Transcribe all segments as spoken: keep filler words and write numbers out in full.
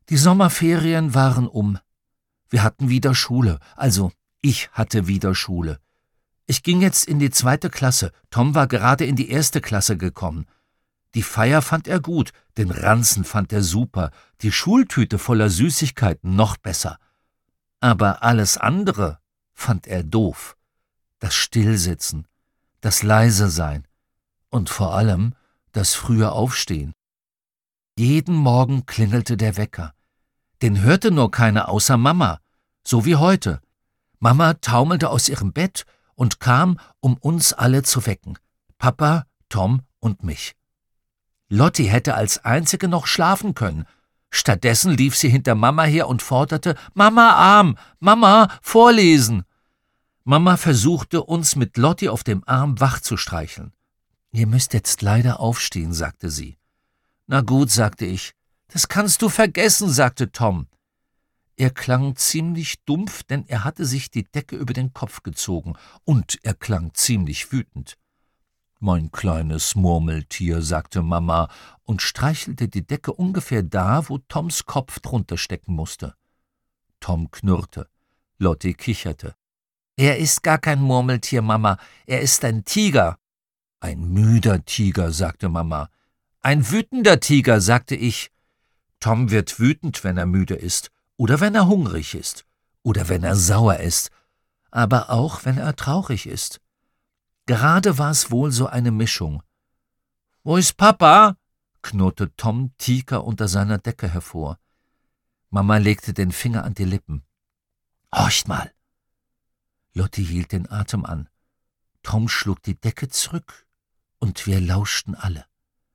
Die Sommerferien waren um. Wir hatten wieder Schule, also ich hatte wieder Schule. Ich ging jetzt in die zweite Klasse, Tom war gerade in die erste Klasse gekommen. Die Feier fand er gut, den Ranzen fand er super, die Schultüte voller Süßigkeiten noch besser. Aber alles andere fand er doof. Das Stillsitzen, das leise sein und vor allem das frühe Aufstehen. Jeden Morgen klingelte der Wecker. Den hörte nur keiner außer Mama, so wie heute. Mama taumelte aus ihrem Bett und kam, um uns alle zu wecken. Papa, Tom und mich. Lotti hätte als einzige noch schlafen können. Stattdessen lief sie hinter Mama her und forderte, »Mama Arm, Mama, vorlesen!« Mama versuchte, uns mit Lotti auf dem Arm wach zu streicheln. »Ihr müsst jetzt leider aufstehen«, sagte sie. »Na gut«, sagte ich. »Das kannst du vergessen«, sagte Tom. Er klang ziemlich dumpf, denn er hatte sich die Decke über den Kopf gezogen, und er klang ziemlich wütend. »Mein kleines Murmeltier«, sagte Mama und streichelte die Decke ungefähr da, wo Toms Kopf drunter stecken musste. Tom knurrte. Lotti kicherte. »Er ist gar kein Murmeltier, Mama, er ist ein Tiger.« »Ein müder Tiger«, sagte Mama. »Ein wütender Tiger«, sagte ich. Tom wird wütend, wenn er müde ist, oder wenn er hungrig ist, oder wenn er sauer ist, aber auch, wenn er traurig ist. Gerade war es wohl so eine Mischung. »Wo ist Papa?« knurrte Tom Tiger unter seiner Decke hervor. Mama legte den Finger an die Lippen. »Horcht mal!« Lotti hielt den Atem an. Tom schlug die Decke zurück, und wir lauschten alle.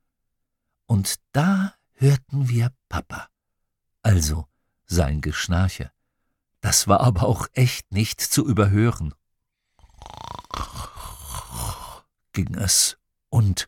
Und da hörten wir Papa, also sein Geschnarche. Das war aber auch echt nicht zu überhören. Ging es und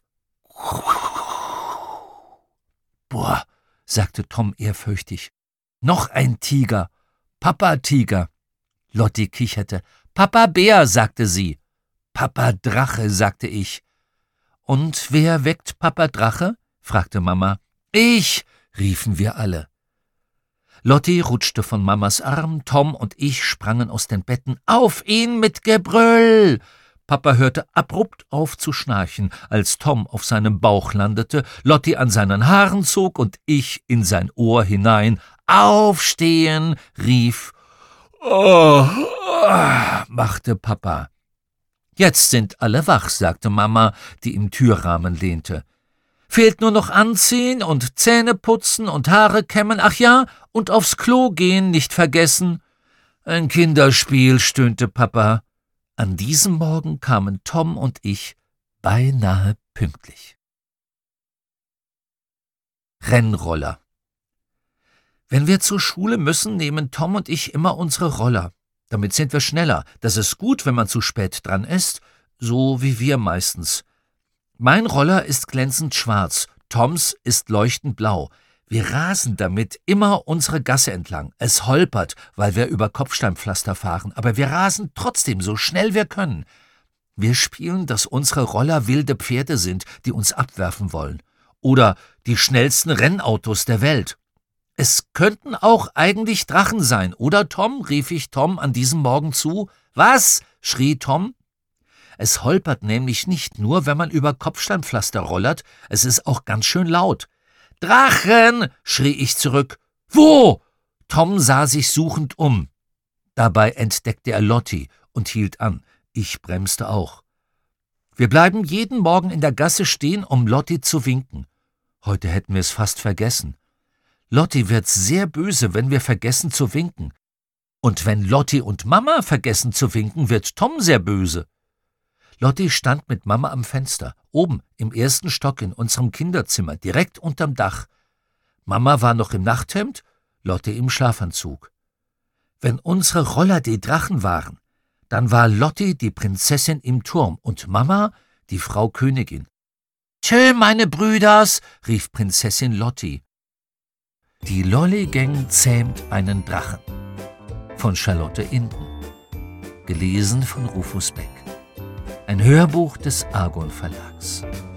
»Boah«, sagte Tom ehrfürchtig. »Noch ein Tiger. Papa Tiger.« Lotti kicherte. »Papa Bär«, sagte sie. »Papa Drache«, sagte ich. »Und wer weckt Papa Drache?« fragte Mama. »Ich«, riefen wir alle. Lotti rutschte von Mamas Arm, Tom und ich sprangen aus den Betten. »Auf ihn mit Gebrüll!« Papa hörte abrupt auf zu schnarchen, als Tom auf seinem Bauch landete, Lotti an seinen Haaren zog und ich in sein Ohr hinein. »Aufstehen«, rief. »Oh«, machte Papa. »Jetzt sind alle wach«, sagte Mama, die im Türrahmen lehnte. »Fehlt nur noch anziehen und Zähne putzen und Haare kämmen, ach ja, und aufs Klo gehen, nicht vergessen.« »Ein Kinderspiel«, stöhnte Papa. An diesem Morgen kamen Tom und ich beinahe pünktlich. Rennroller. Wenn wir zur Schule müssen, nehmen Tom und ich immer unsere Roller. Damit sind wir schneller. Das ist gut, wenn man zu spät dran ist, so wie wir meistens. Mein Roller ist glänzend schwarz, Toms ist leuchtend blau. Wir rasen damit immer unsere Gasse entlang. Es holpert, weil wir über Kopfsteinpflaster fahren, aber wir rasen trotzdem so schnell wir können. Wir spielen, dass unsere Roller wilde Pferde sind, die uns abwerfen wollen. Oder die schnellsten Rennautos der Welt. »Es könnten auch eigentlich Drachen sein, oder Tom?« rief ich Tom an diesem Morgen zu. »Was?« schrie Tom. Es holpert nämlich nicht nur, wenn man über Kopfsteinpflaster rollert, es ist auch ganz schön laut. »Drachen!« schrie ich zurück. »Wo?« Tom sah sich suchend um. Dabei entdeckte er Lotti und hielt an. Ich bremste auch. Wir bleiben jeden Morgen in der Gasse stehen, um Lotti zu winken. Heute hätten wir es fast vergessen. Lotti wird sehr böse, wenn wir vergessen zu winken. Und wenn Lotti und Mama vergessen zu winken, wird Tom sehr böse. Lotti stand mit Mama am Fenster, oben im ersten Stock in unserem Kinderzimmer, direkt unterm Dach. Mama war noch im Nachthemd, Lotti im Schlafanzug. Wenn unsere Roller die Drachen waren, dann war Lotti die Prinzessin im Turm und Mama die Frau Königin. »Tschö, meine Brüders«, rief Prinzessin Lotti. Die Lolli-Gang zähmt einen Drachen. Von Charlotte Inden. Gelesen von Rufus Beck. Ein Hörbuch des Argon Verlags.